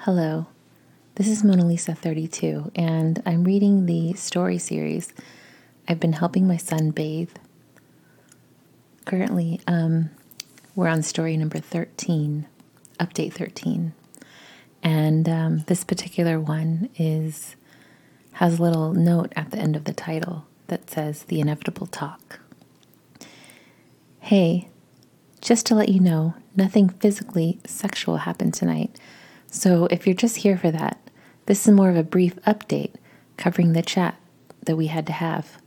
Hello, this is Mona Lisa 32, and I'm reading the story series. I've been helping my son bathe. Currently, we're on story number 13, update 13. And this particular one has a little note at the end of the title that says The Inevitable Talk. Hey, just to let you know, nothing physically sexual happened tonight. So if you're just here for that, this is more of a brief update covering the chat that we had to have.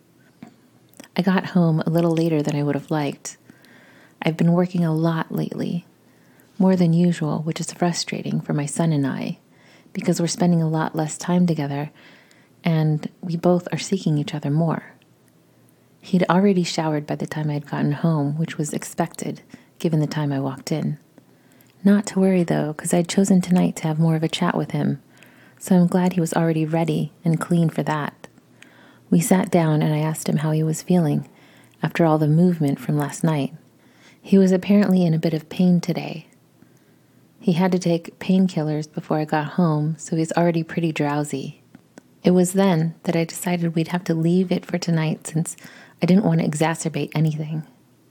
I got home a little later than I would have liked. I've been working a lot lately, more than usual, which is frustrating for my son and I, because we're spending a lot less time together and we both are seeking each other more. He'd already showered by the time I'd gotten home, which was expected, given the time I walked in. Not to worry, though, because I'd chosen tonight to have more of a chat with him, so I'm glad he was already ready and clean for that. We sat down and I asked him how he was feeling after all the movement from last night. He was apparently in a bit of pain today. He had to take painkillers before I got home, so he's already pretty drowsy. It was then that I decided we'd have to leave it for tonight since I didn't want to exacerbate anything.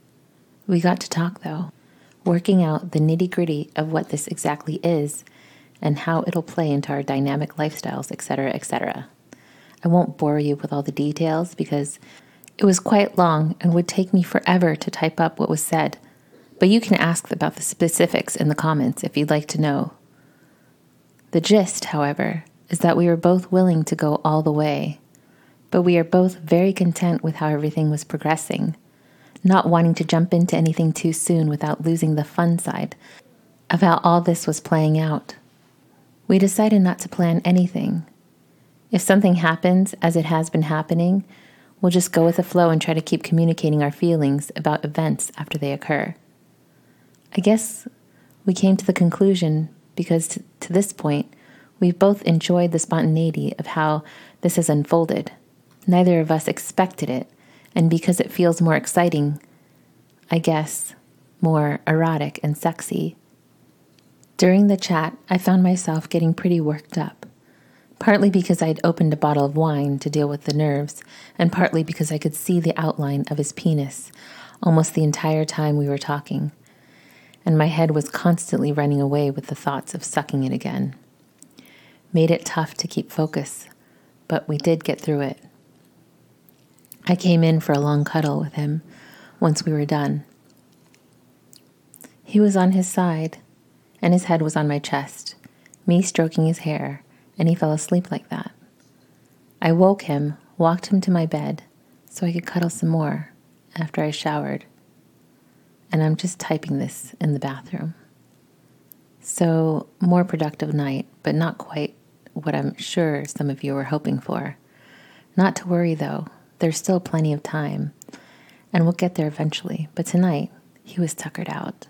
We got to talk, though, working out the nitty-gritty of what this exactly is and how it'll play into our dynamic lifestyles, etc., etc. I won't bore you with all the details because it was quite long and would take me forever to type up what was said, but you can ask about the specifics in the comments if you'd like to know. The gist, however, is that we were both willing to go all the way, but we are both very content with how everything was progressing, not wanting to jump into anything too soon without losing the fun side of how all this was playing out. We decided not to plan anything. If something happens as it has been happening, we'll just go with the flow and try to keep communicating our feelings about events after they occur. I guess we came to the conclusion because to this point, we've both enjoyed the spontaneity of how this has unfolded. Neither of us expected it, and because it feels more exciting, I guess, more erotic and sexy. During the chat, I found myself getting pretty worked up, partly because I'd opened a bottle of wine to deal with the nerves, and partly because I could see the outline of his penis almost the entire time we were talking, and my head was constantly running away with the thoughts of sucking it again. Made it tough to keep focus, but we did get through it. I came in for a long cuddle with him once we were done. He was on his side, and his head was on my chest, me stroking his hair, and he fell asleep like that. I woke him, walked him to my bed, so I could cuddle some more after I showered. And I'm just typing this in the bathroom. So, more productive night, but not quite what I'm sure some of you were hoping for. Not to worry, though. There's still plenty of time, and we'll get there eventually. But tonight, he was tuckered out.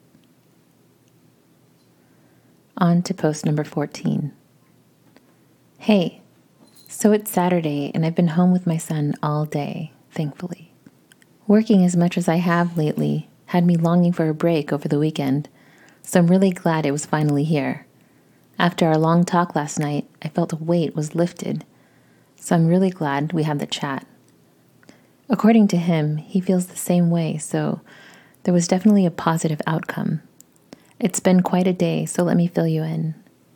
On to post number 14. Hey, so it's Saturday, and I've been home with my son all day, thankfully. Working as much as I have lately had me longing for a break over the weekend, so I'm really glad it was finally here. After our long talk last night, I felt a weight was lifted, so I'm really glad we had the chat. According to him, he feels the same way, so there was definitely a positive outcome. It's been quite a day, so let me fill you in.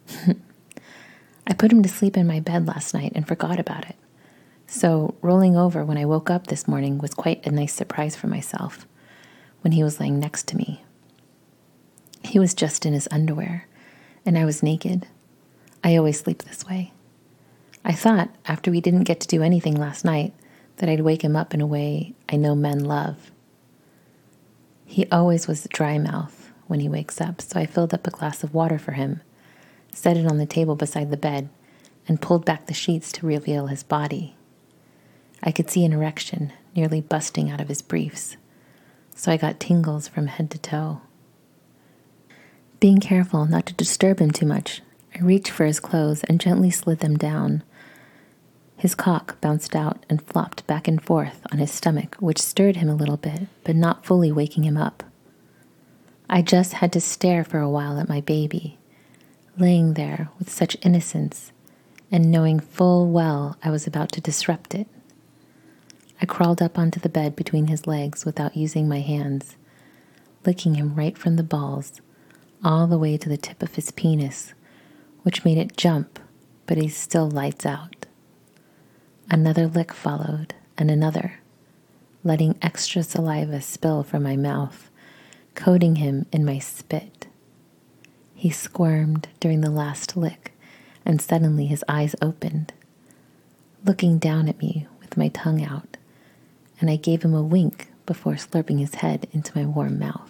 I put him to sleep in my bed last night and forgot about it. So rolling over when I woke up this morning was quite a nice surprise for myself when he was laying next to me. He was just in his underwear, and I was naked. I always sleep this way. I thought, after we didn't get to do anything last night, that I'd wake him up in a way I know men love. He always was dry mouth when he wakes up, so I filled up a glass of water for him, set it on the table beside the bed, and pulled back the sheets to reveal his body. I could see an erection nearly busting out of his briefs, so I got tingles from head to toe. Being careful not to disturb him too much, I reached for his clothes and gently slid them down. His cock bounced out and flopped back and forth on his stomach, which stirred him a little bit, but not fully waking him up. I just had to stare for a while at my baby, laying there with such innocence and knowing full well I was about to disrupt it. I crawled up onto the bed between his legs without using my hands, licking him right from the balls all the way to the tip of his penis, which made it jump, but he still lights out. Another lick followed, and another, letting extra saliva spill from my mouth, coating him in my spit. He squirmed during the last lick, and suddenly his eyes opened, looking down at me with my tongue out, and I gave him a wink before slurping his head into my warm mouth.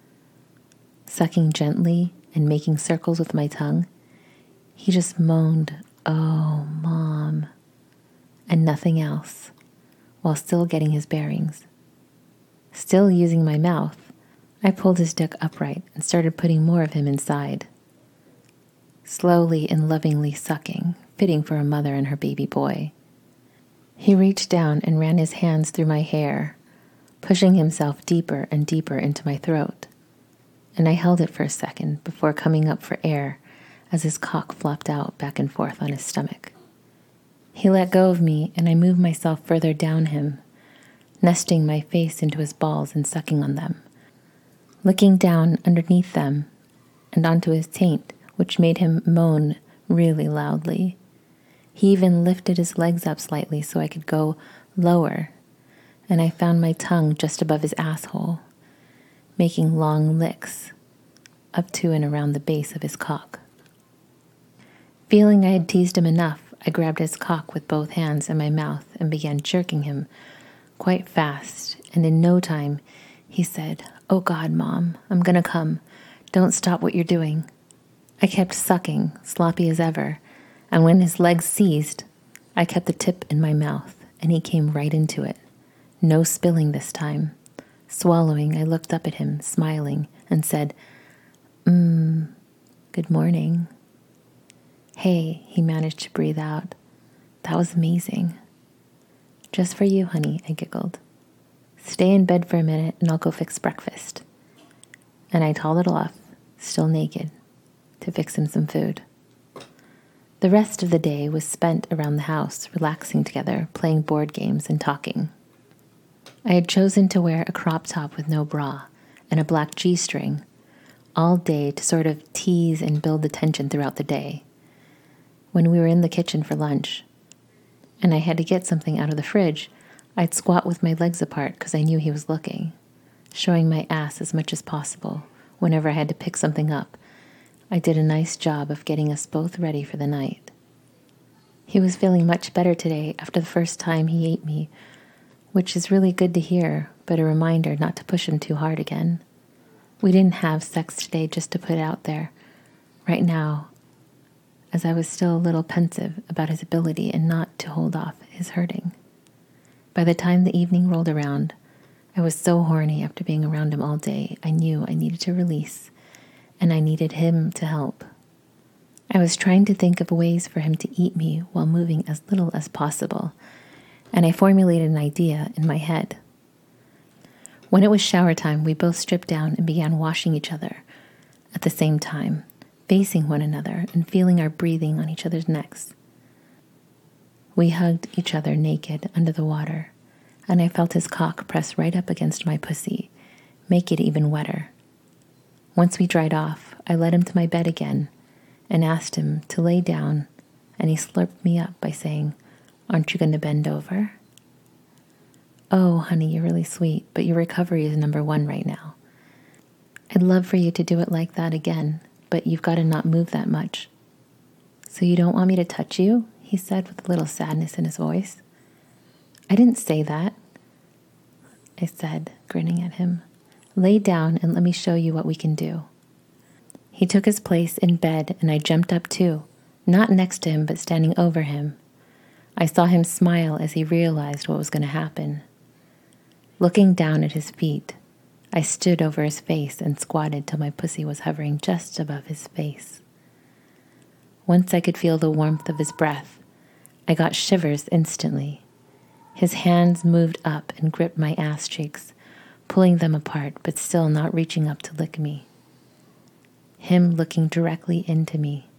Sucking gently and making circles with my tongue, he just moaned, "Oh, Mom," and nothing else, while still getting his bearings. Still using my mouth, I pulled his dick upright and started putting more of him inside. Slowly and lovingly sucking, fitting for a mother and her baby boy. He reached down and ran his hands through my hair, pushing himself deeper and deeper into my throat. And I held it for a second before coming up for air as his cock flopped out back and forth on his stomach. He let go of me, and I moved myself further down him, nesting my face into his balls and sucking on them, looking down underneath them and onto his taint, which made him moan really loudly. He even lifted his legs up slightly so I could go lower, and I found my tongue just above his asshole, making long licks up to and around the base of his cock. Feeling I had teased him enough, I grabbed his cock with both hands in my mouth and began jerking him quite fast, and in no time he said, "Oh God, Mom, I'm gonna come. Don't stop what you're doing." I kept sucking, sloppy as ever, and when his legs seized, I kept the tip in my mouth, and he came right into it. No spilling this time. Swallowing, I looked up at him, smiling, and said, "Good morning." "Hey," he managed to breathe out. "That was amazing." "Just for you, honey," I giggled. "Stay in bed for a minute and I'll go fix breakfast." And I toddled off, still naked, to fix him some food. The rest of the day was spent around the house, relaxing together, playing board games and talking. I had chosen to wear a crop top with no bra and a black G-string all day to sort of tease and build the tension throughout the day. When we were in the kitchen for lunch, and I had to get something out of the fridge, I'd squat with my legs apart because I knew he was looking, showing my ass as much as possible. Whenever I had to pick something up, I did a nice job of getting us both ready for the night. He was feeling much better today after the first time he ate me, which is really good to hear, but a reminder not to push him too hard again. We didn't have sex today, just to put it out there. Right now, as I was still a little pensive about his ability and not to hold off his hurting. By the time the evening rolled around, I was so horny after being around him all day, I knew I needed to release, and I needed him to help. I was trying to think of ways for him to eat me while moving as little as possible, and I formulated an idea in my head. When it was shower time, we both stripped down and began washing each other at the same time, facing one another and feeling our breathing on each other's necks. We hugged each other naked under the water, and I felt his cock press right up against my pussy, make it even wetter. Once we dried off, I led him to my bed again and asked him to lay down, and he slurped me up by saying, "Aren't you going to bend over?" "Oh, honey, you're really sweet, but your recovery is number one right now. I'd love for you to do it like that again, but you've got to not move that much." "So you don't want me to touch you?" he said with a little sadness in his voice. "I didn't say that," I said, grinning at him. "Lay down and let me show you what we can do." He took his place in bed and I jumped up too, not next to him but standing over him. I saw him smile as he realized what was going to happen. Looking down at his feet, I stood over his face and squatted till my pussy was hovering just above his face. Once I could feel the warmth of his breath, I got shivers instantly. His hands moved up and gripped my ass cheeks, pulling them apart but still not reaching up to lick me. Him looking directly into me,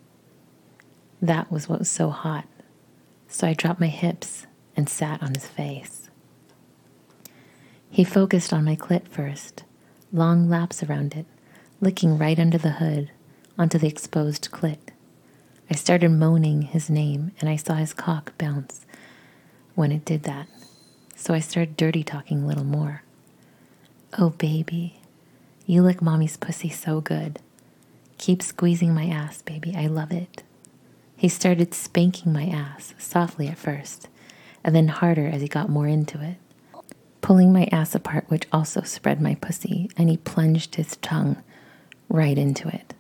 That was what was so hot. So I dropped my hips and sat on his face. He focused on my clit first, long laps around it, licking right under the hood onto the exposed clit. I started moaning his name, and I saw his cock bounce when it did that. So I started dirty talking a little more. Oh, baby, you lick mommy's pussy so good. Keep squeezing my ass, baby. I love it. He started spanking my ass, softly at first, and then harder as he got more into it, pulling my ass apart, which also spread my pussy, and he plunged his tongue right into it.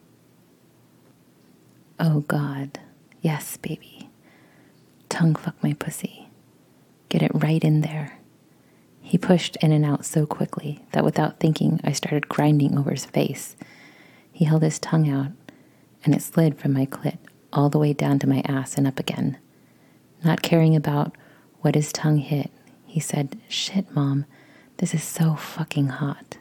Oh, God. Yes, baby. Tongue fuck my pussy. Get it right in there. He pushed in and out so quickly that without thinking, I started grinding over his face. He held his tongue out, and it slid from my clit all the way down to my ass and up again. Not caring about what his tongue hit, he said, "Shit, Mom, this is so fucking hot."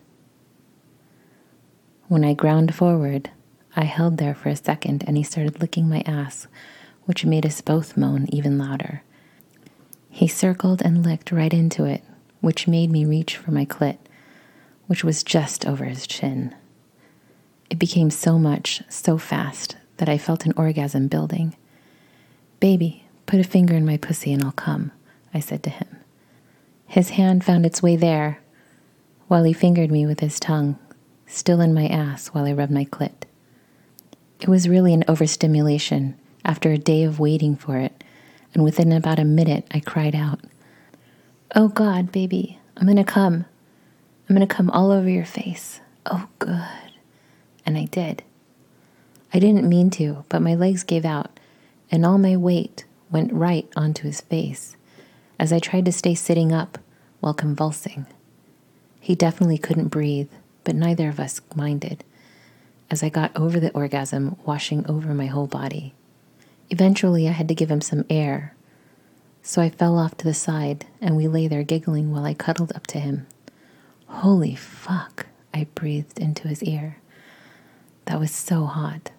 When I ground forward, I held there for a second, and he started licking my ass, which made us both moan even louder. He circled and licked right into it, which made me reach for my clit, which was just over his chin. It became so much, so fast, that I felt an orgasm building. "Baby, put a finger in my pussy and I'll come," I said to him. His hand found its way there, while he fingered me with his tongue, still in my ass while I rubbed my clit. It was really an overstimulation after a day of waiting for it, and within about a minute I cried out, "Oh God, baby, I'm gonna come. I'm gonna come all over your face. Oh, good." And I did. I didn't mean to, but my legs gave out, and all my weight went right onto his face as I tried to stay sitting up while convulsing. He definitely couldn't breathe, but neither of us minded, as I got over the orgasm washing over my whole body. Eventually, I had to give him some air, so I fell off to the side, and we lay there giggling while I cuddled up to him. "Holy fuck," I breathed into his ear. That was so hot.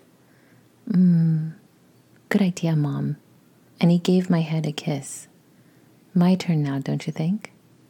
Good idea, Mom." And he gave my head a kiss. "My turn now, don't you think?"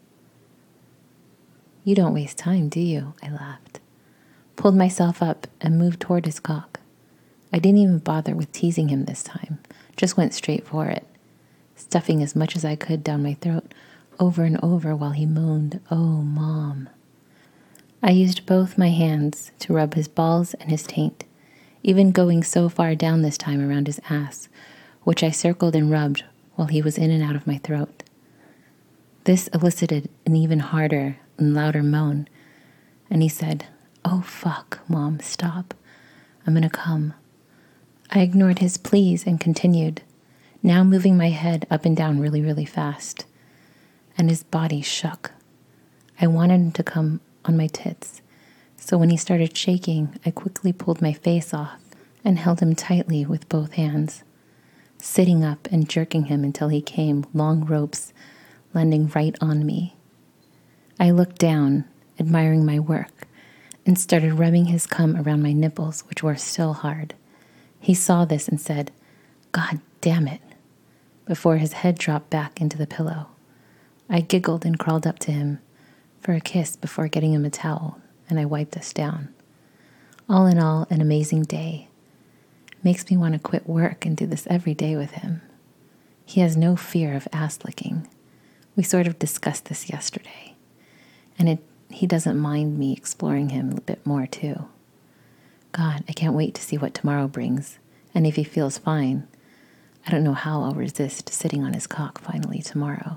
"You don't waste time, do you?" I laughed. Pulled myself up and moved toward his cock. I didn't even bother with teasing him this time, just went straight for it, stuffing as much as I could down my throat over and over while he moaned, "Oh, Mom." I used both my hands to rub his balls and his taint, even going so far down this time around his ass, which I circled and rubbed while he was in and out of my throat. This elicited an even harder and louder moan, and he said, "Oh, fuck, Mom, stop. I'm gonna come." I ignored his pleas and continued, now moving my head up and down really, really fast, and his body shook. I wanted him to come on my tits, so when he started shaking, I quickly pulled my face off and held him tightly with both hands, sitting up and jerking him until he came, long ropes landing right on me. I looked down, admiring my work, and started rubbing his cum around my nipples, which were still hard. He saw this and said, "God damn it," before his head dropped back into the pillow. I giggled and crawled up to him for a kiss before getting him a towel, and I wiped us down. All in all, an amazing day. Makes me want to quit work and do this every day with him. He has no fear of ass licking. We sort of discussed this yesterday, and he doesn't mind me exploring him a bit more too. God, I can't wait to see what tomorrow brings, and if he feels fine, I don't know how I'll resist sitting on his cock finally tomorrow.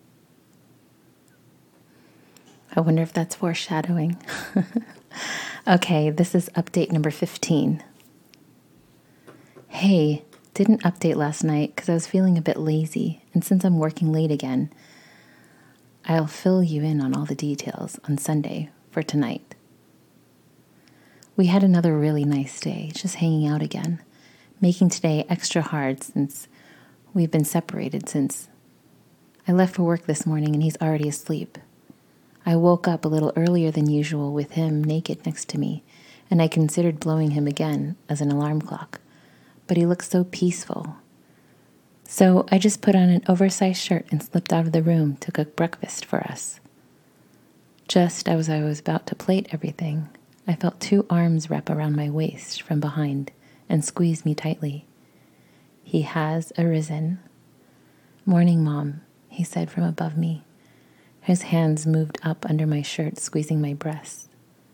I wonder if that's foreshadowing. Okay, this is update number 15. Hey, didn't update last night because I was feeling a bit lazy, and since I'm working late again, I'll fill you in on all the details on Sunday for tonight. We had another really nice day, just hanging out again, making today extra hard since we've been separated since I left for work this morning and he's already asleep. I woke up a little earlier than usual with him naked next to me, and I considered blowing him again as an alarm clock, but he looked so peaceful. So I just put on an oversized shirt and slipped out of the room to cook breakfast for us. Just as I was about to plate everything, I felt 2 arms wrap around my waist from behind and squeeze me tightly. "He has arisen." "Morning, Mom," he said from above me. His hands moved up under my shirt, squeezing my breasts.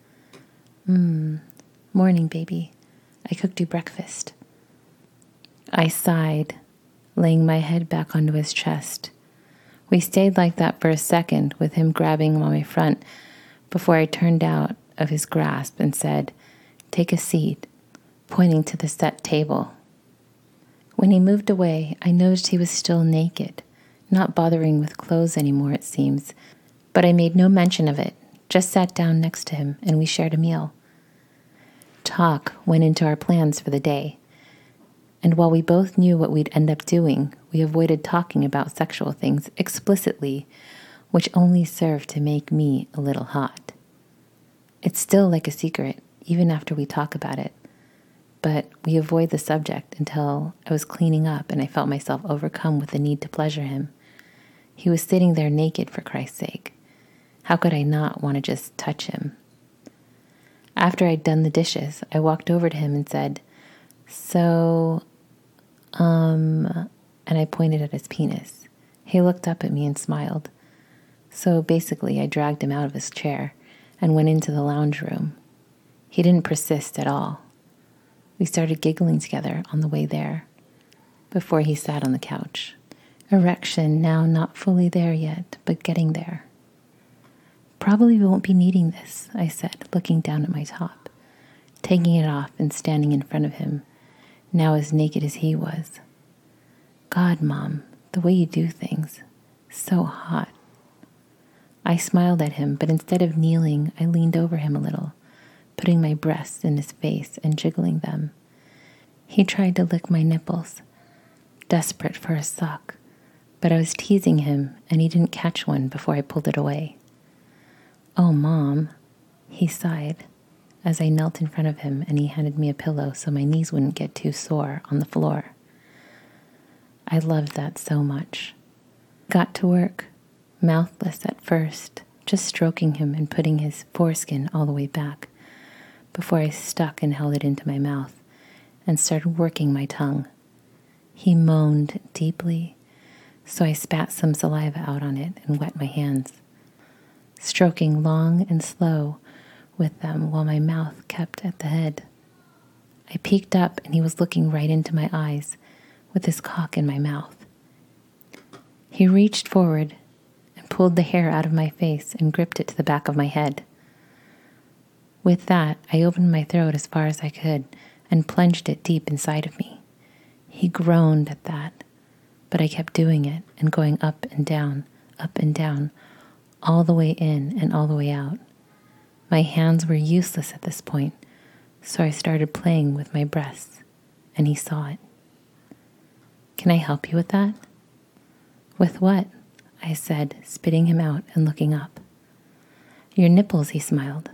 Morning, baby. I cooked you breakfast." I sighed, laying my head back onto his chest. We stayed like that for a second, with him grabbing on my front, before I turned out of his grasp and said, "Take a seat," pointing to the set table. When he moved away, I noticed he was still naked, not bothering with clothes anymore, it seems, but I made no mention of it, just sat down next to him, and we shared a meal. Talk went into our plans for the day, and while we both knew what we'd end up doing, we avoided talking about sexual things explicitly, which only served to make me a little hot. It's still like a secret, even after we talk about it, but we avoid the subject until I was cleaning up and I felt myself overcome with the need to pleasure him. He was sitting there naked, for Christ's sake. How could I not want to just touch him? After I'd done the dishes, I walked over to him and said, and I pointed at his penis. He looked up at me and smiled. So basically, I dragged him out of his chair and went into the lounge room. He didn't persist at all. We started giggling together on the way there, before he sat on the couch. Erection now not fully there yet, but getting there. "Probably won't be needing this," I said, looking down at my top, taking it off and standing in front of him, now as naked as he was. "God, Mom, the way you do things, so hot." I smiled at him, but instead of kneeling, I leaned over him a little, putting my breasts in his face and jiggling them. He tried to lick my nipples, desperate for a suck, but I was teasing him and he didn't catch one before I pulled it away. "Oh, Mom," he sighed as I knelt in front of him and he handed me a pillow so my knees wouldn't get too sore on the floor. I loved that so much. Got to work, mouthless at first, just stroking him and putting his foreskin all the way back, before I stuck and held it into my mouth and started working my tongue. He moaned deeply, so I spat some saliva out on it and wet my hands, stroking long and slow with them while my mouth kept at the head. I peeked up and he was looking right into my eyes with his cock in my mouth. He reached forward and pulled the hair out of my face and gripped it to the back of my head. With that, I opened my throat as far as I could and plunged it deep inside of me. He groaned at that, but I kept doing it and going up and down, all the way in and all the way out. My hands were useless at this point, so I started playing with my breasts, and he saw it. "Can I help you with that?" "With what?" I said, spitting him out and looking up. "Your nipples," he smiled.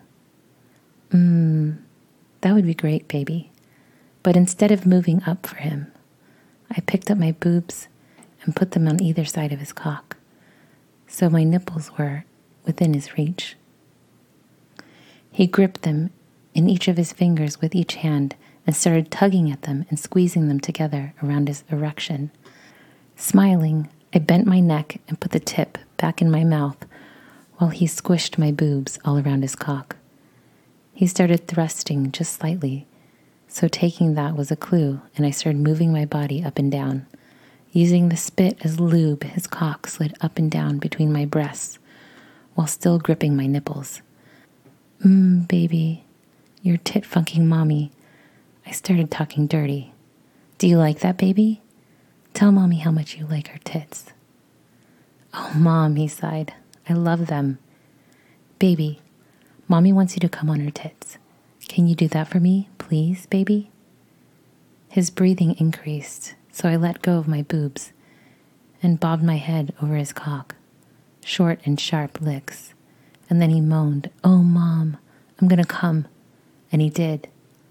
That would be great, baby." But instead of moving up for him, I picked up my boobs and put them on either side of his cock, so my nipples were within his reach. He gripped them in each of his fingers with each hand and started tugging at them and squeezing them together around his erection. Smiling, I bent my neck and put the tip back in my mouth while he squished my boobs all around his cock. He started thrusting just slightly, so taking that was a clue, and I started moving my body up and down. Using the spit as lube, his cock slid up and down between my breasts while still gripping my nipples. Baby, you're tit-funking mommy." I started talking dirty. "Do you like that, baby? Tell mommy how much you like her tits." "Oh, Mom," he sighed. "I love them." "Baby, mommy wants you to come on her tits. Can you do that for me, please, baby?" His breathing increased, so I let go of my boobs and bobbed my head over his cock. Short and sharp licks. And then he moaned, "Oh, Mom, I'm gonna come." And he did.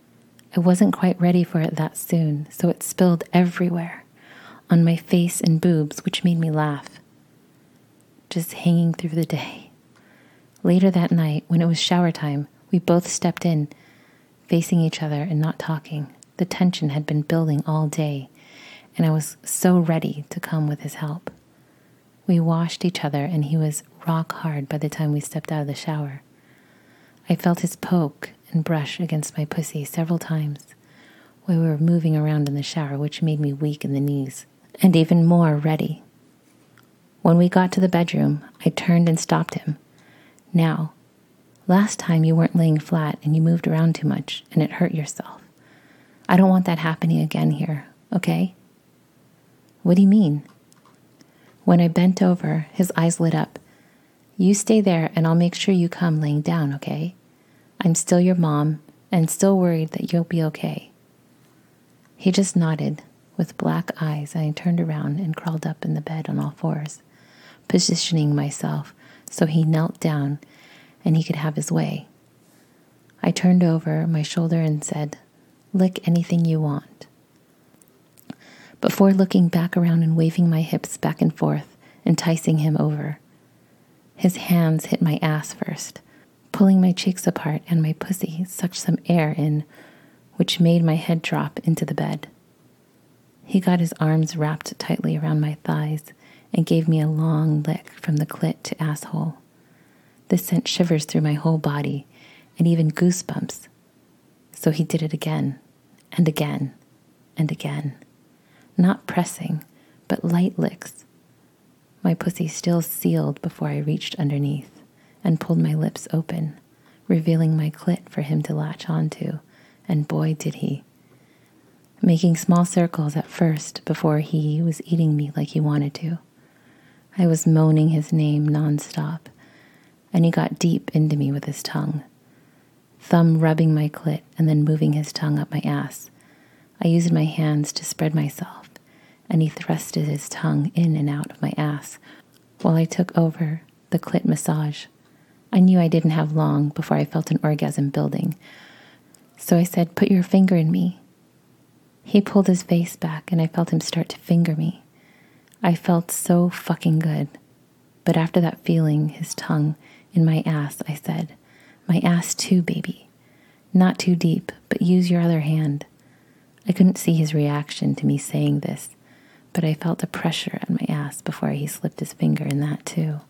I wasn't quite ready for it that soon, so it spilled everywhere, on my face and boobs, which made me laugh. Just hanging through the day. Later that night, when it was shower time, we both stepped in, facing each other and not talking. The tension had been building all day, and I was so ready to come with his help. We washed each other, and he was rock hard by the time we stepped out of the shower. I felt his poke and brush against my pussy several times while we were moving around in the shower, which made me weak in the knees and even more ready. When we got to the bedroom, I turned and stopped him. Now, last time you weren't laying flat and you moved around too much and it hurt yourself. I don't want that happening again here, okay? What do you mean? When I bent over, his eyes lit up. You stay there and I'll make sure you come laying down, okay? I'm still your mom and still worried that you'll be okay. He just nodded with black eyes, and I turned around and crawled up in the bed on all fours, positioning myself so he knelt down and he could have his way. I turned over my shoulder and said, "Lick anything you want." Before looking back around and waving my hips back and forth, enticing him over. His hands hit my ass first, pulling my cheeks apart, and my pussy sucked some air in, which made my head drop into the bed. He got his arms wrapped tightly around my thighs and gave me a long lick from the clit to asshole. This sent shivers through my whole body and even goosebumps. So he did it again and again and again. Not pressing, but light licks. My pussy still sealed before I reached underneath and pulled my lips open, revealing my clit for him to latch onto, and boy did he. Making small circles at first before he was eating me like he wanted to. I was moaning his name nonstop, and he got deep into me with his tongue. Thumb rubbing my clit and then moving his tongue up my ass. I used my hands to spread myself, and he thrusted his tongue in and out of my ass while I took over the clit massage. I knew I didn't have long before I felt an orgasm building, so I said, "Put your finger in me." He pulled his face back, and I felt him start to finger me. I felt so fucking good. But after that feeling, his tongue in my ass, I said, "My ass too, baby. Not too deep, but use your other hand." I couldn't see his reaction to me saying this, but I felt a pressure at my ass before he slipped his finger in that too.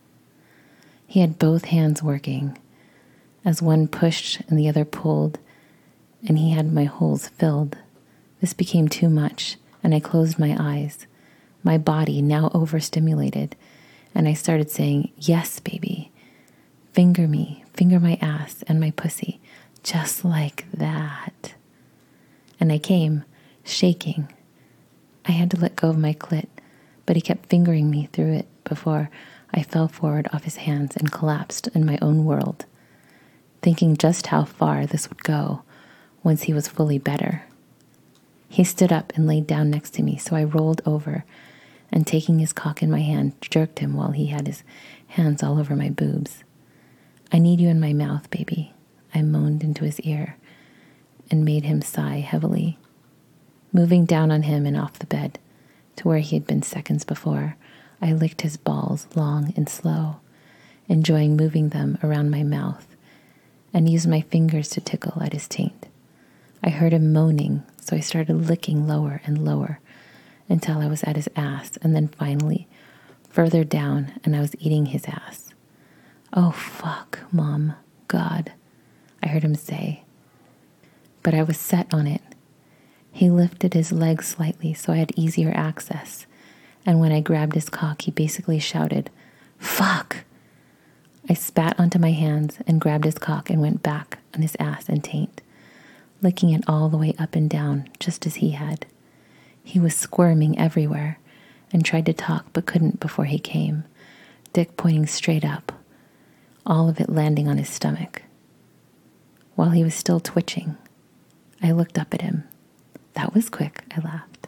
He had both hands working, as one pushed and the other pulled, and he had my holes filled. This became too much, and I closed my eyes, my body now overstimulated, and I started saying, "Yes, baby. Finger me, finger my ass and my pussy, just like that." And I came, shaking. I had to let go of my clit, but he kept fingering me through it before I fell forward off his hands and collapsed in my own world, thinking just how far this would go once he was fully better. He stood up and laid down next to me, so I rolled over and, taking his cock in my hand, jerked him while he had his hands all over my boobs. "I need you in my mouth, baby," I moaned into his ear and made him sigh heavily. Moving down on him and off the bed to where he had been seconds before, I licked his balls long and slow, enjoying moving them around my mouth, and used my fingers to tickle at his taint. I heard him moaning, so I started licking lower and lower until I was at his ass, and then finally further down, and I was eating his ass. "Oh, fuck, Mom, God," I heard him say. But I was set on it. He lifted his legs slightly so I had easier access, and when I grabbed his cock, he basically shouted, "Fuck!" I spat onto my hands and grabbed his cock and went back on his ass and taint, licking it all the way up and down, just as he had. He was squirming everywhere and tried to talk but couldn't before he came, dick pointing straight up, all of it landing on his stomach. While he was still twitching, I looked up at him. "That was quick," I laughed.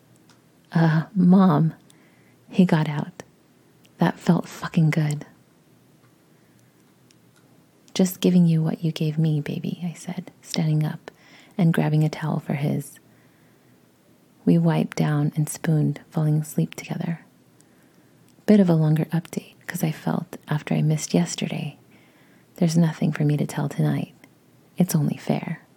Mom," he got out. "That felt fucking good." "Just giving you what you gave me, baby," I said, standing up and grabbing a towel for his. We wiped down and spooned, falling asleep together. Bit of a longer update because I felt after I missed yesterday, there's nothing for me to tell tonight. It's only fair.